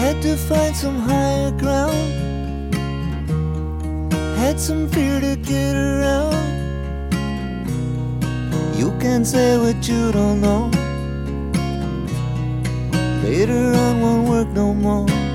Had to find some higher ground, had some fear to get around. You can say what you don't know. Later on won't work no more.